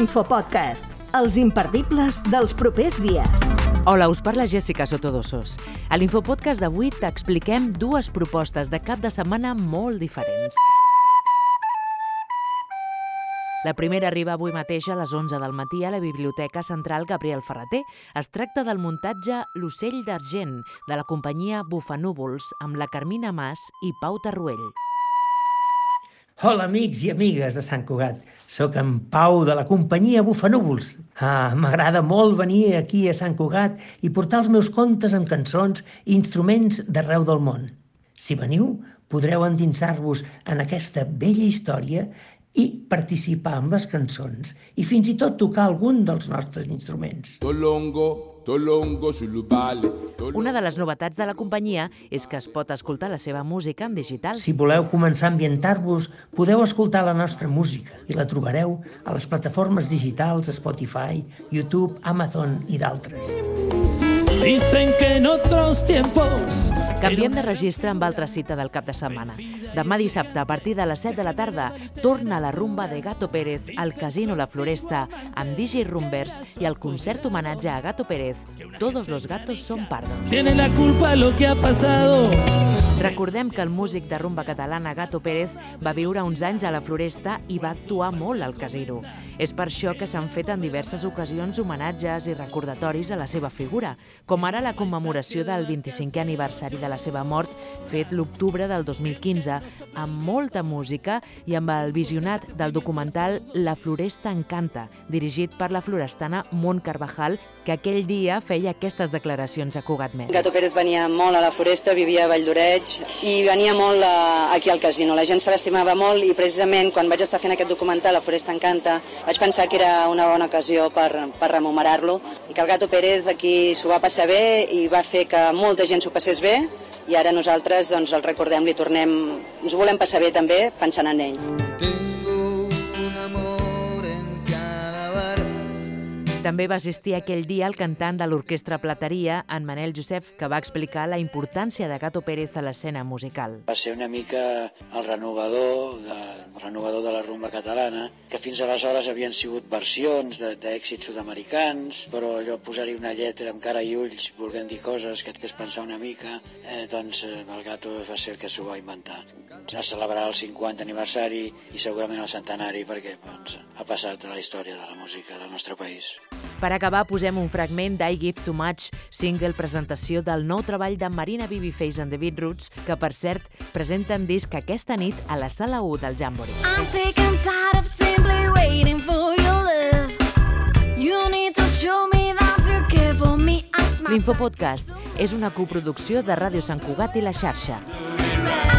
L'infopodcast, els imperdibles dels propers dies. Hola, us parla Jessica Sotodosos. A l'Infopodcast d'avui t'expliquem dues propostes de cap de setmana molt diferents. La primera arriba avui mateix a les 11 del matí a la Biblioteca Central Gabriel Ferrater. Es tracta del muntatge L'ocell d'argent, de la companyia Bufanúvols, amb la Carmina Mas i Pau Tarruell. Hola, amics i amigues de Sant Cugat. Soc en Pau, de la companyia Bufanúvols. M'agrada molt venir aquí a Sant Cugat i portar els meus contes amb cançons i instruments d'arreu del món. Si veniu, podreu endinsar-vos en aquesta bella història i participar amb les cançons i fins i tot tocar algun dels nostres instruments. Una de les novetats de la companyia és que es pot escoltar la seva música en digital. Si voleu començar a ambientar-vos, podeu escoltar la nostra música i la trobareu a les plataformes digitals Spotify, YouTube, Amazon i d'altres. Dicen que en otros tiempos... Canviem de registre amb altra cita del cap de setmana. Demà dissabte, a partir de les 7 de la tarda, torna la rumba de Gato Pérez al Casino La Floresta amb DJ Rumbers i el concert homenatge a Gato Pérez. Todos los gatos son pardos. Tiene la culpa lo que ha pasado. Recordem que el músic de rumba catalana Gato Pérez va viure uns anys a la Floresta i va actuar molt al casino. És per això que s'han fet en diverses ocasions homenatges i recordatoris a la seva figura, com ara la commemoració del 25è aniversari de la seva mort, fet l'octubre del 2015, amb molta música i amb el visionat del documental La Floresta encanta, dirigit per la florestana Mont Carvajal, que aquell dia feia aquestes declaracions a Cugat Mèdia. Gato Pérez venia molt a la Floresta, vivia a Vall d'Oreig i venia molt aquí al casino. La gent se l'estimava molt i precisament quan vaig estar fent aquest documental, La Floresta encanta, vaig pensar que era una bona ocasió per rememorar-lo i que el Gato Pérez aquí s'ho va passar bé i va fer que molta gent s'ho passés bé i ara nosaltres doncs, el recordem, ens ho volem passar bé també pensant en ell. També va assistir aquell dia el cantant de l'Orquestra Plateria, en Manel Josep, que va explicar la importància de Gato Pérez a l'escena musical. Va ser una mica el renovador de la rumba catalana, que fins aleshores havien sigut versions d'èxits sud-americans, però allò posar-hi una lletra amb cara i ulls, volent dir coses que et fes pensar una mica, doncs el Gato va ser el que s'ho va inventar. Es va celebrar el 50 aniversari i segurament el centenari perquè ha passat a la història de la música del nostre país. Per acabar, posem un fragment d'I Give Too Much, single presentació del nou treball de Marina Babyface and the Beatroots, que, per cert, presenten disc aquesta nit a la Sala 1 del Jamboree. I'm sick and tired of simply waiting for your love. You need to show me that you care for me. L'Infopodcast és una coproducció de Ràdio Sant Cugat i La Xarxa.